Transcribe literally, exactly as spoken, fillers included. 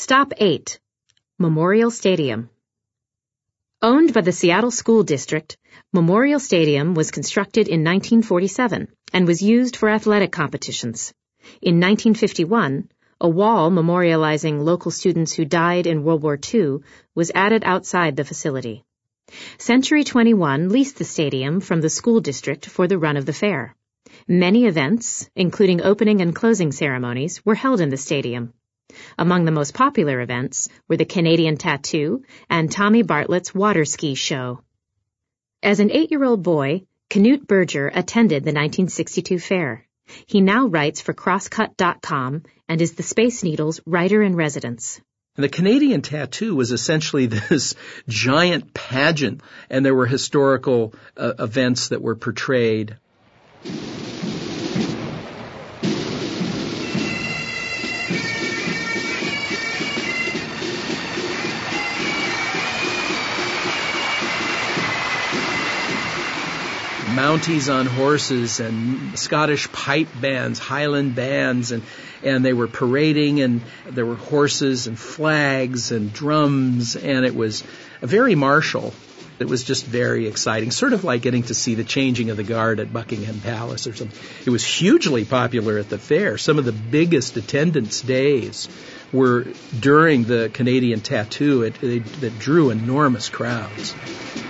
Stop eight. Memorial Stadium. Owned by the Seattle School District, Memorial Stadium was constructed in nineteen forty-seven and was used for athletic competitions. In nineteen fifty-one, a wall memorializing local students who died in World War Two was added outside the facility. Century twenty-one leased the stadium from the school district for the run of the fair. Many events, including opening and closing ceremonies, were held in the stadium. Among the most popular events were the Canadian Tattoo and Tommy Bartlett's water ski show. As an eight-year-old boy, Knut Berger attended the nineteen sixty-two fair. He now writes for Crosscut dot com and is the Space Needle's writer-in-residence. The Canadian Tattoo was essentially this giant pageant, and there were historical uh, events that were portrayed. Mounties on horses and Scottish pipe bands, Highland bands, and, and they were parading, and there were horses and flags and drums, and it was very martial. It was just very exciting, sort of like getting to see the changing of the guard at Buckingham Palace or something. It was hugely popular at the fair. Some of the biggest attendance days were during the Canadian Tattoo. It, it, it drew enormous crowds.